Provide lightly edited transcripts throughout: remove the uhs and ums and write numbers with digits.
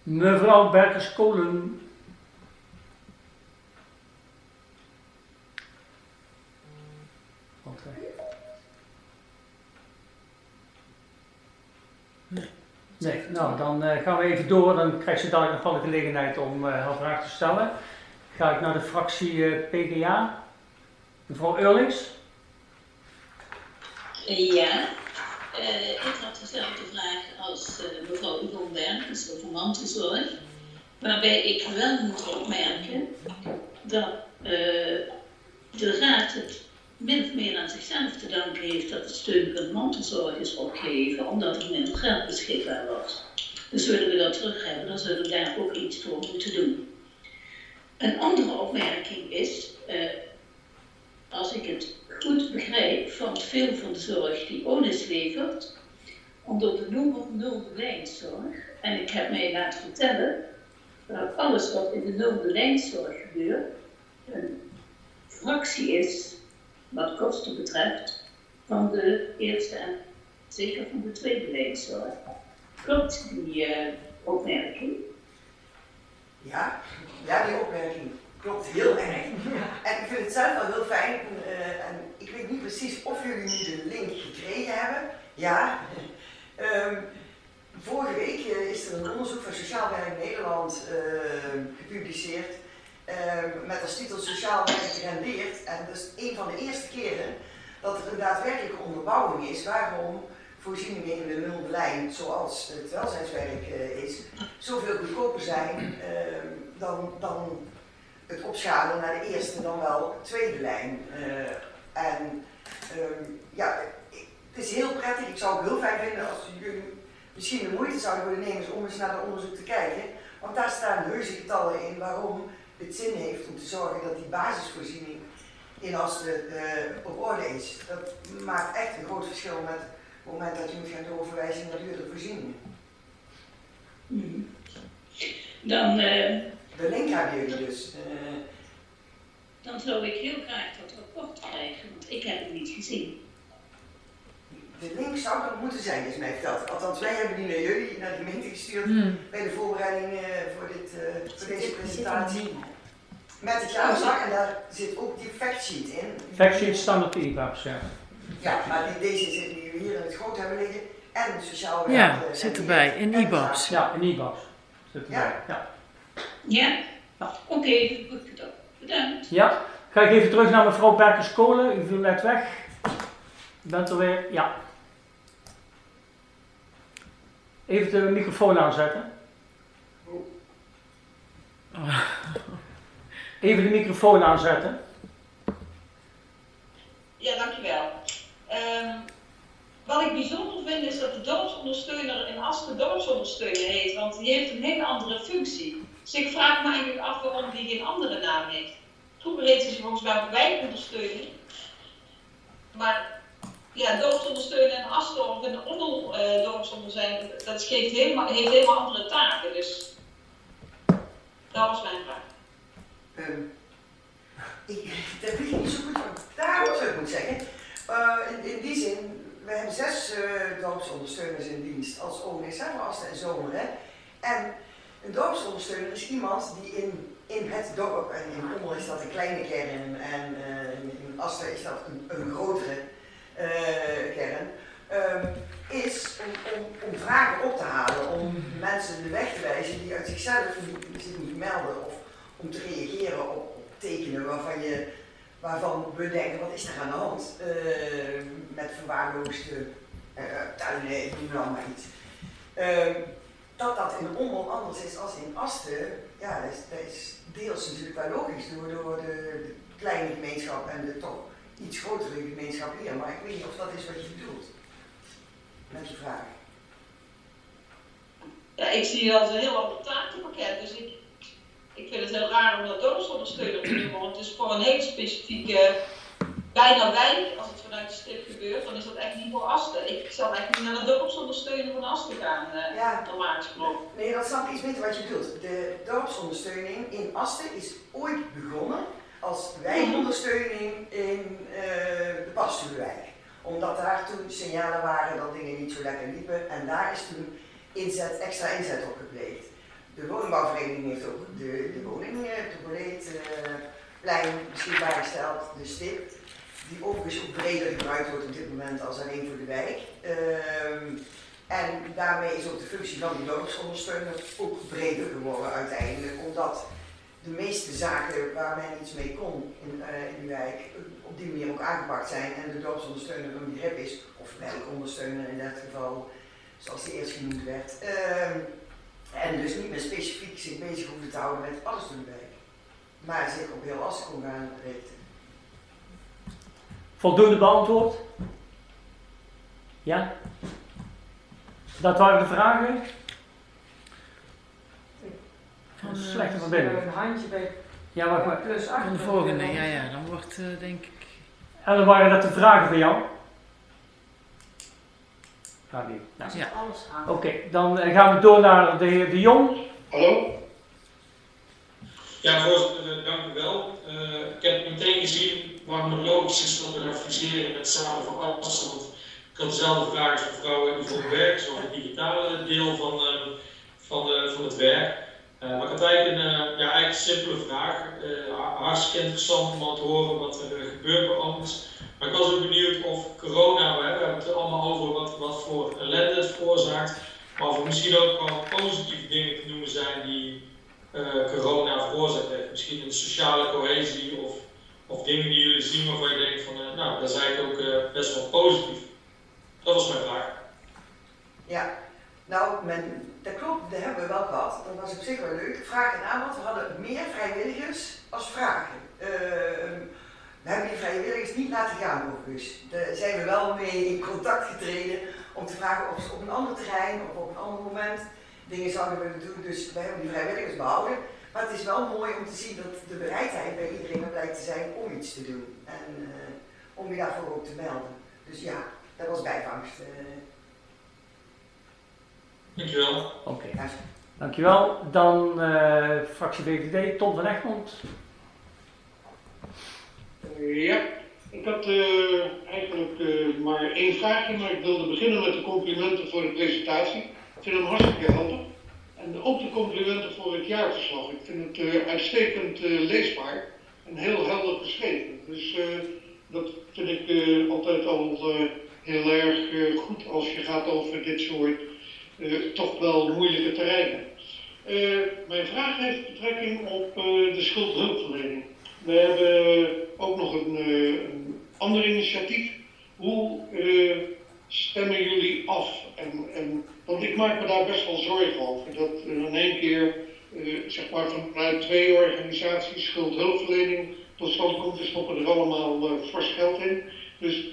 Mevrouw Berkers-Kolen. Nee, nou dan gaan we even door, dan krijgt ze dadelijk nog wel de gelegenheid om haar vraag te stellen. Ga ik naar de fractie PGA. Mevrouw Eurlings. Ja, ik had dezelfde vraag als mevrouw Yvonne Berkens over mantelzorg. Waarbij ik wel moet opmerken dat de Raad het min of meer aan zichzelf te danken heeft dat het steunpunt mantelzorg is opgeheven, omdat er minder geld beschikbaar was. Dus willen we dat terug hebben, dan zullen we daar ook iets voor moeten doen. Een andere opmerking is, als ik het goed begrijp, valt veel van de zorg die ONIS levert onder de noemer nulde-lijnzorg. En ik heb mij laten vertellen dat alles wat in de nulde-lijnzorg gebeurt een fractie is, wat kosten betreft, van de eerste en zeker van de tweede lijnzorg. Klopt die opmerking? Ja, die opmerking klopt heel erg. En ik vind het zelf wel heel fijn. En ik weet niet precies of jullie nu de link gekregen hebben. Ja. Vorige week is er een onderzoek van Sociaal Werk Nederland gepubliceerd. Met als titel Sociaal Werk rendeert. En dat is een van de eerste keren dat er een daadwerkelijke onderbouwing is waarom voorzieningen in de nulde lijn, zoals het welzijnswerk is, zoveel goedkoper zijn dan het opschalen naar de eerste dan wel tweede lijn. Het is heel prettig. Ik zou het heel fijn vinden als jullie misschien de moeite zouden willen nemen om eens naar dat onderzoek te kijken. Want daar staan heuse getallen in waarom het zin heeft om te zorgen dat die basisvoorziening in Asten op orde is. Dat maakt echt een groot verschil met het moment dat je moet gaan doorverwijzen naar duurdere voorzieningen. Dan, de link hebben jullie dus. Dan zou ik heel graag dat rapport krijgen, want ik heb het niet gezien. De link zou er moeten zijn, is mij verteld. Althans, wij hebben die naar jullie, naar de gemeente gestuurd bij de voorbereiding voor deze presentatie. Met het jaarverslag en daar zit ook die factsheet in. Factsheet staan op de e-babs, ja. Ja, maar deze zit die we hier in het groot hebben liggen en de sociaal werk. Ja, zit erbij, in e-babs. Ja, in e-babs zit erbij, ja. Oké, goed gedaan. Bedankt. Ja, ga ik even terug naar mevrouw Berkers-Kolen. U viel net weg. U bent er weer, ja. Even de microfoon aanzetten. Even de microfoon aanzetten. Ja, dankjewel. Wat ik bijzonder vind is dat de dorpsondersteuner in Asten dorpsondersteuner heet, want die heeft een hele andere functie. Dus ik vraag me eigenlijk af waarom die geen andere naam heeft. Vroeger heette ze volgens mij wijkondersteuning. Maar ja, dorpsondersteuner in Asten of in de onderdorpsondersteuning, dat heeft helemaal andere taken. Dus dat was mijn vraag. Dat weet je niet zo goed wat ik daarover moet zeggen. In die zin, we hebben 6 dorpsondersteuners in dienst als ONS voor Asten en Zomeren. En een dorpsondersteuner is iemand die in het dorp, en in Ommel is dat een kleine kern en in Asten is dat een grotere kern, is om vragen op te halen, om mensen de weg te wijzen die uit zichzelf zich niet melden of om te reageren op tekenen waarvan we denken, wat is er aan de hand met verwaarloosde tuinen, ik noem nou maar iets. Dat in Ommel anders is als in Asten, ja, dat is deels natuurlijk wel logisch door de kleine gemeenschap en de toch iets grotere gemeenschap hier, maar ik weet niet of dat is wat je bedoelt met je vraag. Ja, ik zie dat als een heel ander takenpakket, dus ik vind het heel raar om dat dorpsondersteuner te noemen, want het is voor een hele specifieke, bijna wijk, als het vanuit de stip gebeurt, dan is dat echt niet voor Asten. Ik zal eigenlijk niet naar de dorpsondersteuner van Asten gaan, normaal gesproken. Nee, dat snap ik iets beter wat je bedoelt. De dorpsondersteuning in Asten is ooit begonnen als wijkondersteuning in de Pastuurwijk. Omdat daar toen signalen waren dat dingen niet zo lekker liepen en daar is toen extra inzet op gepleegd. De woningbouwvereniging heeft ook de woning, de Boleetlijn beschikbaar gesteld, de stip, die overigens ook breder gebruikt wordt op dit moment als alleen voor de wijk. En daarmee is ook de functie van die dorpsondersteuner ook breder geworden uiteindelijk, omdat de meeste zaken waar men iets mee kon in die wijk op die manier ook aangepakt zijn en de dorpsondersteuner een begrip is, of wijkondersteuner in dat geval, zoals die eerst genoemd werd. En dus niet meer specifiek zich bezig hoeven te houden met alles door de wijk, maar zich op heel Assen kon gaan richten. Voldoende beantwoord? Ja? Dat waren de vragen? Een slechte verbinding. Een handje bij Ja, wacht maar. plus 8. Van de volgende, ja, dan wordt denk ik... En dan waren dat de vragen van jou? Gaat niet. Nou. Ja. Alles aan. Oké, dan gaan we door naar de heer De Jong. Hallo? Ja, voorzitter, dank u wel. Ik heb meteen gezien waarom het logisch is dat we gaan fuseren met Samen voor Assen. Want ik had dezelfde vraag als mevrouw Yvonne Bergs over het digitale deel van het werk. Maar ik had eigenlijk een simpele vraag. Hartstikke interessant om te horen wat er gebeurt bij ons. Maar ik was ook benieuwd of corona, we hebben het allemaal over wat voor ellende het veroorzaakt. Maar of er misschien ook wel positieve dingen te noemen zijn die corona veroorzaakt heeft. Misschien een sociale cohesie of dingen die jullie zien waarvan je denkt van, nou, dat is eigenlijk ook best wel positief. Dat was mijn vraag. Ja, nou, dat klopt, dat hebben we wel gehad. Dat was op zich wel leuk. Vraag en aanbod, we hadden meer vrijwilligers als vragen. We hebben die vrijwilligers niet laten gaan overigens. Daar zijn we wel mee in contact getreden om te vragen of ze op een ander terrein of op een ander moment dingen zouden willen doen. Dus we hebben die vrijwilligers behouden. Maar het is wel mooi om te zien dat de bereidheid bij iedereen blijkt te zijn om iets te doen. En om je daarvoor ook te melden. Dus ja, dat was bijvangst. Dankjewel. Oké, Ja. dankjewel. Dan fractie VVD, Tom van Egmond. Ja, ik had eigenlijk maar één vraagje, maar ik wilde beginnen met de complimenten voor de presentatie. Ik vind hem hartstikke helder. En ook de complimenten voor het jaarverslag. Ik vind het uitstekend leesbaar en heel helder geschreven. Dus dat vind ik altijd al heel erg goed als je gaat over dit soort toch wel moeilijke terreinen. Mijn vraag heeft betrekking op de schuldhulpverlening. We hebben ook nog een ander initiatief. Hoe stemmen jullie af? Want ik maak me daar best wel zorgen over. Dat in één keer zeg maar vanuit 2 organisaties schuldhulpverlening tot stand komt. We stoppen er allemaal fors geld in. Dus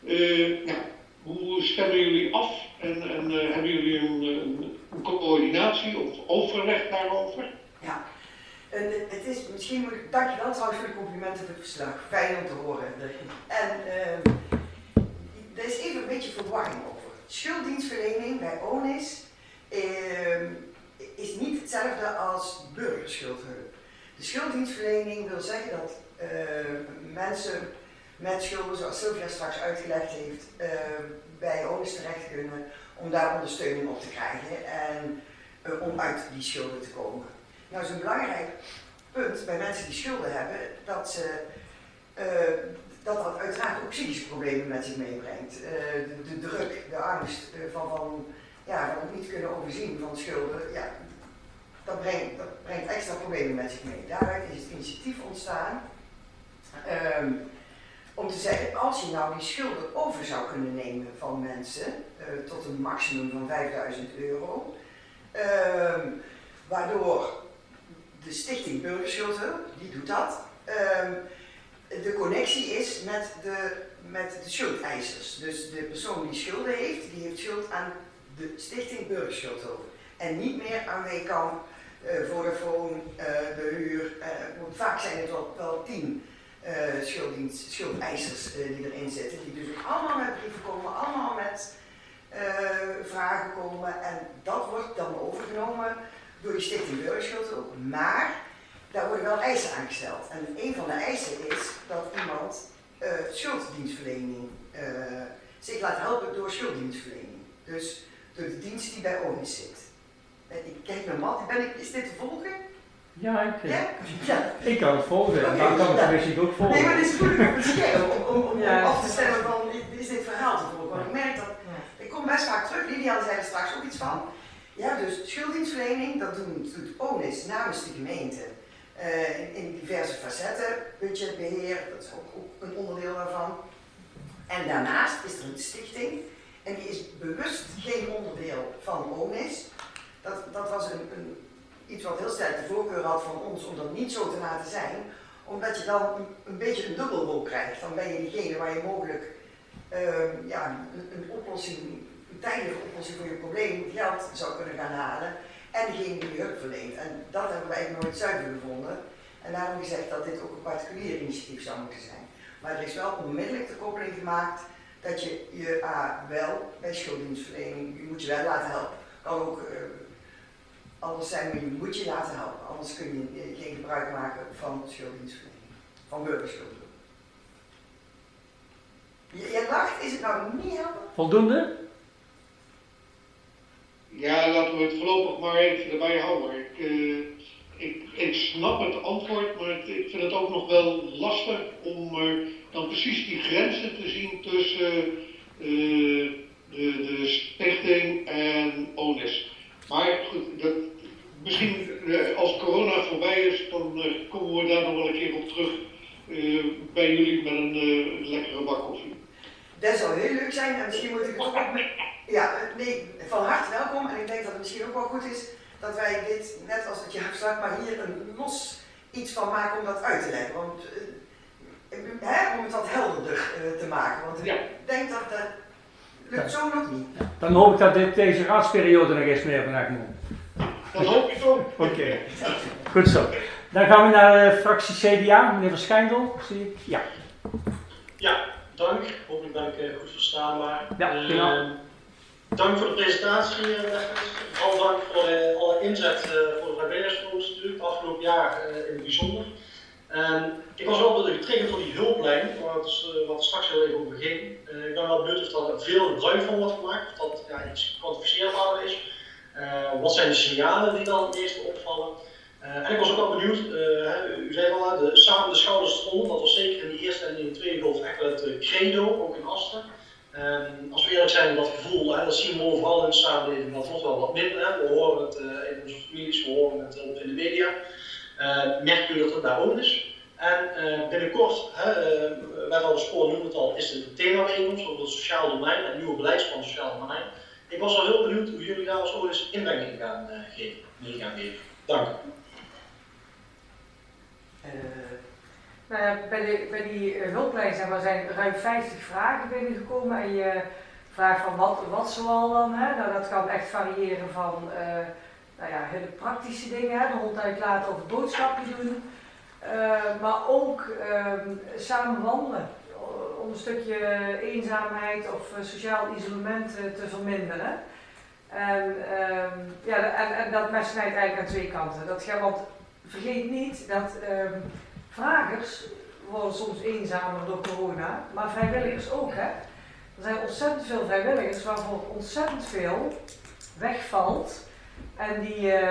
hoe stemmen jullie af? En hebben jullie een coördinatie of overleg daarover? Ja. Het is, misschien moet ik, dankjewel trouwens voor de complimenten voor het verslag. Fijn om te horen. En er is even een beetje verwarring over. Schulddienstverlening bij ONIS is niet hetzelfde als burgerschuldhulp. De schulddienstverlening wil zeggen dat mensen met schulden, zoals Sylvia straks uitgelegd heeft, bij ONIS terecht kunnen om daar ondersteuning op te krijgen en om uit die schulden te komen. Nou is een belangrijk punt bij mensen die schulden hebben, dat dat uiteraard ook psychische problemen met zich meebrengt. De druk, de angst van het niet kunnen overzien van schulden, ja, dat brengt extra problemen met zich mee. Daaruit is het initiatief ontstaan om te zeggen, als je nou die schulden over zou kunnen nemen van mensen, tot een maximum van €5.000, waardoor de Stichting Burgerschuldhulp, die doet dat, de connectie is met de schuldeisers. Dus de persoon die schulden heeft, die heeft schuld aan de Stichting Burgerschuldhulp. En niet meer aan Weekamp, Vodafone, de huur. Want vaak zijn het wel 10 schuldeisers die erin zitten. Die dus ook allemaal met brieven komen, allemaal met vragen komen. En dat wordt dan overgenomen door de Stichting Burgerschuldhulp. Maar daar worden wel eisen aangesteld. En een van de eisen is dat iemand schulddienstverlening zich laat helpen door schulddienstverlening. Dus door de dienst die bij ONIS zit. Ik kijk naar Matt, is dit te volgen? Ja, Ja? ik kan het volgen. Oké, Dan kan het ja. misschien ook volgen. Nee, maar het is moeilijk op het scherm om Ja. af te stellen van, is dit verhaal te volgen? Want ik merk dat, ik kom best vaak terug, Lilian zei er straks ook iets van. Ja, dus schulddienstverlening, dat doet ONIS namens de gemeente. In diverse facetten, budgetbeheer, dat is ook een onderdeel daarvan. En daarnaast is er een stichting, en die is bewust geen onderdeel van ONIS. Dat was iets wat heel sterk de voorkeur had van ons om dat niet zo te laten zijn, omdat je dan een beetje een dubbelrol krijgt. Dan ben je diegene waar je mogelijk een oplossing, een tijdelijke oplossing voor je probleem, geld zou kunnen gaan halen, en degene die je hulp verleent. En dat hebben we eigenlijk nooit zuiver gevonden. En daarom gezegd dat dit ook een particulier initiatief zou moeten zijn. Maar er is wel onmiddellijk de koppeling gemaakt dat je wel bij schulddienstverlening, je moet je wel laten helpen. Kan ook anders zijn, maar je moet je laten helpen. Anders kun je geen gebruik maken van schulddienstverlening, van burgerschuld. Je lacht, is het nou niet helpen? Voldoende? Ja, laten we het voorlopig maar even erbij houden. Ik snap het antwoord, maar ik vind het ook nog wel lastig om dan precies die grenzen te zien tussen de stichting en ONIS. Maar goed, misschien als corona voorbij is, dan komen we daar nog wel een keer op terug bij jullie met een lekkere bak koffie. Dat zou heel leuk zijn en misschien moet ik het ook van harte welkom. En ik denk dat het misschien ook wel goed is dat wij dit, net als het jaarverslag, maar hier een los iets van maken om dat uit te leggen. Want om het wat helderder te maken. Want ik denk dat dat lukt zo nog niet. Dan hoop ik dat deze raadsperiode nog eens meer vanuit moet. Dat hoop ik ook. Oké, goed zo. Dan gaan we naar de fractie CDA, meneer Van Schijndel, zie ik. Ja. Ja, dank. Hopelijk ben ik goed verstaanbaar. Ja, prima. Dank voor de presentatie, vooral dank voor alle inzet voor de vrijwilligersfonds natuurlijk, het afgelopen jaar in het bijzonder. Ik was wel getriggerd door die hulplijn, wat er straks heel even over ging. Ik ben wel benieuwd of er veel gebruik van wordt gemaakt, of dat iets kwantificeerbaarder is. Wat zijn de signalen die dan het meeste opvallen? En ik was ook wel benieuwd, u zei al, samen de schouders eronder, dat was zeker in de eerste en in de tweede golf echt wel het credo, ook in Asten. Als we eerlijk zijn, dat gevoel, dat zien we overal in de samenleving, dat wordt wel wat minder. We horen het in onze families, we horen het in de media. Merkt u dat het daar ook is? En binnenkort, werd al besproken, noemde het al, is het themabijeenkomst over het sociaal domein, het nieuwe beleidsplan sociaal domein. Ik was wel heel benieuwd hoe jullie daar als ONIS inbreng in gaan geven. Dank. Nou ja, bij die hulplijn zijn ruim 50 vragen binnengekomen en je vraagt van wat zoal dan, hè? Nou, dat kan echt variëren van hele praktische dingen, hè? De hond uitlaten of een boodschapje doen, maar ook samen wandelen om een stukje eenzaamheid of sociaal isolement te verminderen. En dat mes snijdt eigenlijk aan twee kanten. Want vergeet niet dat vragers worden soms eenzamer door corona, maar vrijwilligers ook. Hè? Er zijn ontzettend veel vrijwilligers waarvoor ontzettend veel wegvalt en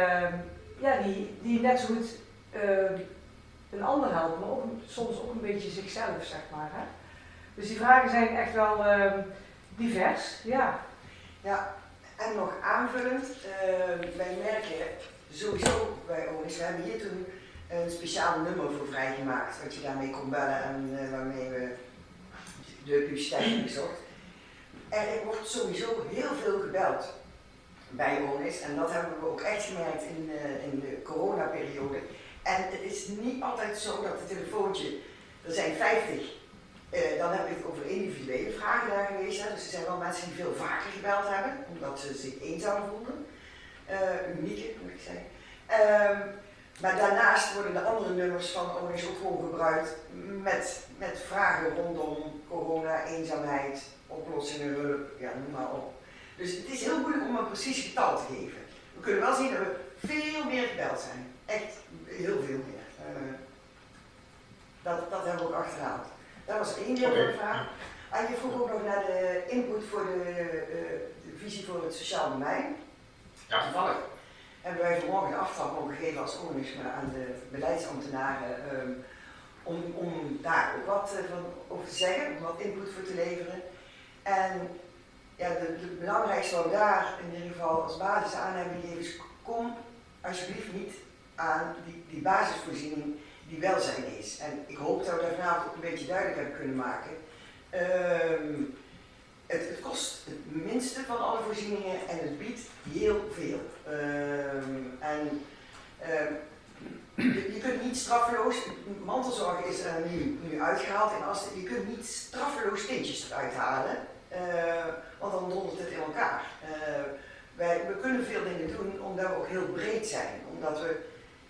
die net zo goed een ander helpen, maar ook soms ook een beetje zichzelf, zeg maar. Hè? Dus die vragen zijn echt wel divers, ja. Ja, en nog aanvullend, wij merken sowieso bij ONIS, we hebben hier toen een speciaal nummer voor vrijgemaakt, wat je daarmee kon bellen en waarmee we de publiciteit hebben gezocht. Er wordt sowieso heel veel gebeld bij ONIS en dat hebben we ook echt gemerkt in de coronaperiode. En het is niet altijd zo dat het telefoontje, er zijn 50, dan heb ik het over individuele vragen daar geweest. Hè. Dus er zijn wel mensen die veel vaker gebeld hebben, omdat ze zich eenzaam voelden. Unieke, moet ik zeggen. Maar daarnaast worden de andere nummers van ONIS ook gewoon gebruikt met vragen rondom corona, eenzaamheid, oplossingen, hulp, ja, noem maar op. Dus het is heel moeilijk om een precies getal te geven. We kunnen wel zien dat we veel meer gebeld zijn. Echt heel veel meer. Dat hebben we ook achterhaald. Dat was één deel van de vraag. En je vroeg ook nog naar de input voor de visie voor het sociaal domein. Ja. Toevallig hebben wij vanmorgen de aftrap mogen geven als organisme aan de beleidsambtenaren om daar ook wat over te zeggen, om wat input voor te leveren. En ja, de belangrijkste wat daar in ieder geval als basis aan hebben gegeven is, kom alsjeblieft niet aan die basisvoorziening die welzijn is. En ik hoop dat we daar vanavond ook een beetje duidelijk hebben kunnen maken. Het kost het minste van alle voorzieningen en het biedt heel veel. Je kunt niet straffeloos, mantelzorg is er nu uitgehaald en je kunt niet straffeloos kindjes eruit halen, want dan dondert het in elkaar. We kunnen veel dingen doen omdat we ook heel breed zijn, omdat we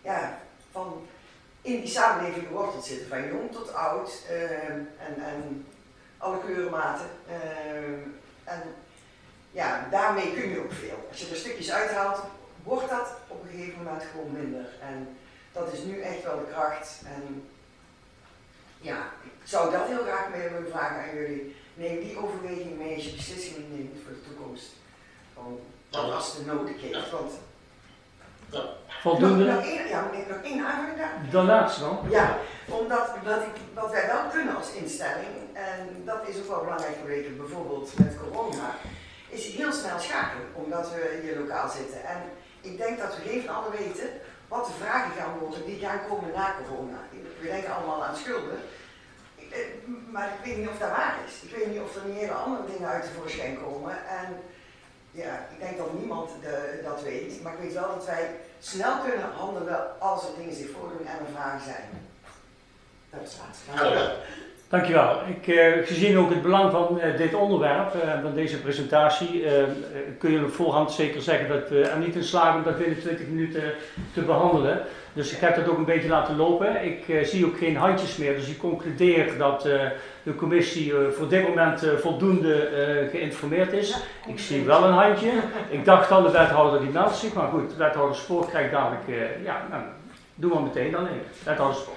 in die samenleving geworteld zitten, van jong tot oud en alle kleurenmaten. En ja, daarmee kun je ook veel. Als je er stukjes uithaalt, wordt dat op een gegeven moment gewoon minder. En dat is nu echt wel de kracht. En ja, ik zou dat heel graag mee willen vragen aan jullie. Neem die overweging mee als je beslissingen neemt voor de toekomst. Van als het nodig heeft. Want voldoende? Nog één aanvulling daar. De laatste dan? Ja, omdat wat wij wel kunnen als instelling, en dat is ook wel belangrijk gebleken bijvoorbeeld met corona, is heel snel schakelen, omdat we hier lokaal zitten. En ik denk dat we geen van allen weten wat de vragen gaan worden die gaan komen na corona. We denken allemaal aan schulden, maar ik weet niet of dat waar is. Ik weet niet of er niet hele andere dingen uit tevoorschijn komen. En ja, ik denk dat niemand dat weet, maar ik weet wel dat wij snel kunnen handelen als er dingen zich voordoen en er vragen zijn. Dat is het. Dankjewel. Gezien ook het belang van dit onderwerp, van deze presentatie, kun je op voorhand zeker zeggen dat we er niet in slagen om dat binnen 20 minuten te behandelen. Dus ik heb dat ook een beetje laten lopen. Ik zie ook geen handjes meer, dus ik concludeer dat de commissie voor dit moment voldoende geïnformeerd is. Ik zie wel een handje. Ik dacht al de wethouder die meldt zich, maar goed, de wethouder Spoor krijgt dadelijk, doen we meteen dan even. Wethouder Spoor.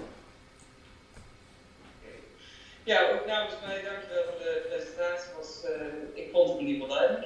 Ja, ook namens mij dankjewel voor de presentatie. Ik vond het in ieder geval duidelijk.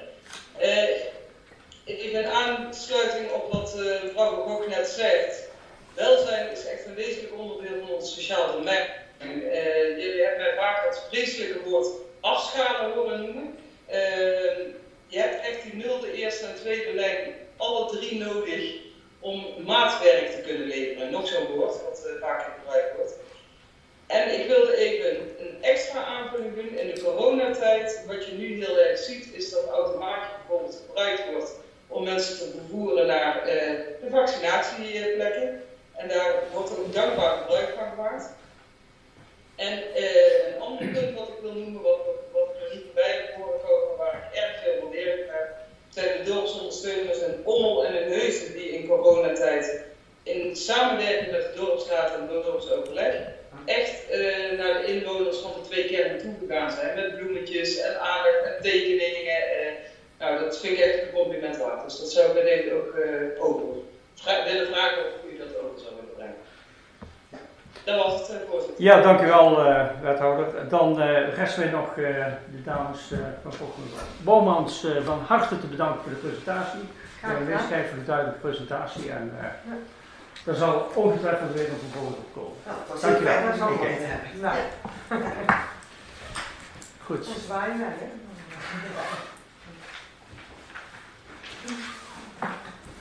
In aansluiting op wat mevrouw Kok net zegt, welzijn is echt een wezenlijk onderdeel van ons sociaal domein. Jullie hebben mij vaak het vreselijke woord afschalen horen noemen. Je hebt echt die nulde, eerste en tweede lijn alle drie nodig om maatwerk te kunnen leveren. Nog zo'n woord wat vaak gebruikt wordt. En ik wilde even een extra aanvulling doen. In de coronatijd, wat je nu heel erg ziet, is dat automatisch bijvoorbeeld gebruikt wordt om mensen te vervoeren naar de vaccinatieplekken. En daar wordt er ook dankbaar gebruik van gemaakt. En een ander punt wat ik wil noemen, wat er niet bij heb horen komen, waar ik erg veel waardering heb, zijn de dorpsondersteuners in Ommel en in Heusden die in coronatijd in samenwerking met de dorpsraad en het dorpsoverleg echt naar de inwoners van de twee kernen toegegaan zijn met bloemetjes en aandacht en tekeningen. Nou, dat vind ik echt een compliment waard. Dus dat zou ik bij deze ook willen vragen of u dat ook zou willen brengen. Dat was het, voorzitter. Ja, dankjewel wethouder. Dan rest mij nog de dames van Bomans van harte te bedanken voor de presentatie. Wees voor de duidelijke presentatie. En er zal ongetwijfeld weer een vervolg op komen. Dankjewel. Goed. Dat is waar, hè?